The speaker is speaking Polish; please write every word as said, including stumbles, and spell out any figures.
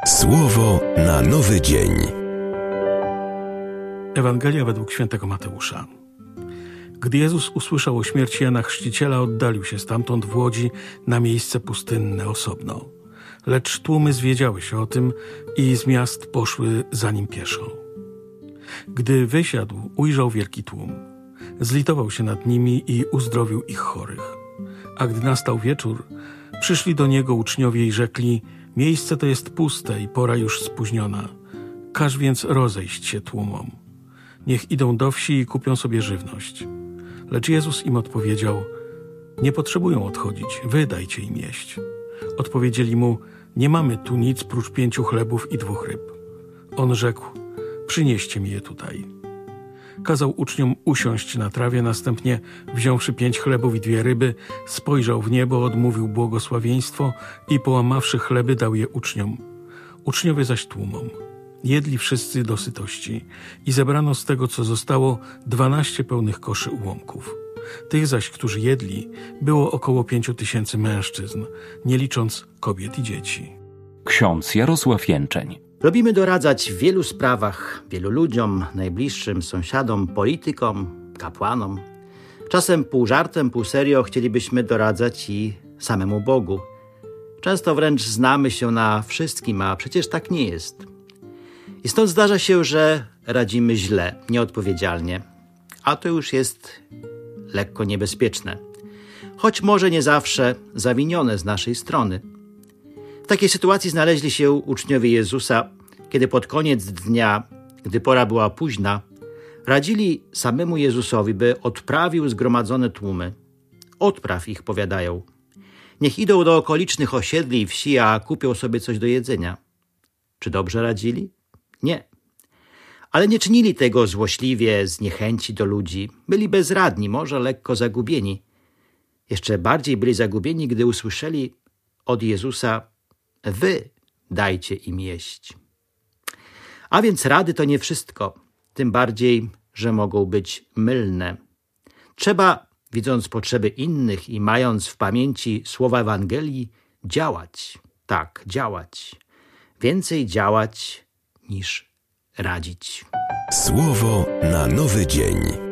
Słowo na nowy dzień. Ewangelia według świętego Mateusza. Gdy Jezus usłyszał o śmierci Jana Chrzciciela, oddalił się stamtąd w łodzi na miejsce pustynne osobno. Lecz tłumy zwiedziały się o tym i z miast poszły za nim pieszo. Gdy wysiadł, ujrzał wielki tłum. Zlitował się nad nimi i uzdrowił ich chorych. A gdy nastał wieczór, przyszli do niego uczniowie i rzekli: miejsce to jest puste i pora już spóźniona. Każ więc rozejść się tłumom. Niech idą do wsi i kupią sobie żywność. Lecz Jezus im odpowiedział: nie potrzebują odchodzić, wy dajcie im jeść. Odpowiedzieli mu: nie mamy tu nic prócz pięciu chlebów i dwóch ryb. On rzekł: przynieście mi je tutaj. Kazał uczniom usiąść na trawie, następnie wziąwszy pięć chlebów i dwie ryby, spojrzał w niebo, odmówił błogosławieństwo i połamawszy chleby, dał je uczniom. Uczniowie zaś tłumom. Jedli wszyscy do sytości i zebrano z tego, co zostało, dwanaście pełnych koszy ułomków. Tych zaś, którzy jedli, było około pięciu tysięcy mężczyzn, nie licząc kobiet i dzieci. Ksiądz Jarosław Jęczeń. Lubimy doradzać w wielu sprawach, wielu ludziom, najbliższym, sąsiadom, politykom, kapłanom. Czasem pół żartem, pół serio chcielibyśmy doradzać i samemu Bogu. Często wręcz znamy się na wszystkim, a przecież tak nie jest. I stąd zdarza się, że radzimy źle, nieodpowiedzialnie, a to już jest lekko niebezpieczne. Choć może nie zawsze zawinione z naszej strony. W takiej sytuacji znaleźli się uczniowie Jezusa, kiedy pod koniec dnia, gdy pora była późna, radzili samemu Jezusowi, by odprawił zgromadzone tłumy. Odpraw ich, powiadają. Niech idą do okolicznych osiedli i wsi, a kupią sobie coś do jedzenia. Czy dobrze radzili? Nie. Ale nie czynili tego złośliwie, z niechęci do ludzi. Byli bezradni, może lekko zagubieni. Jeszcze bardziej byli zagubieni, gdy usłyszeli od Jezusa: wy dajcie im jeść. A więc rady to nie wszystko, tym bardziej, że mogą być mylne. Trzeba, widząc potrzeby innych i mając w pamięci słowa Ewangelii, działać. Tak, działać. Więcej działać niż radzić. Słowo na nowy dzień.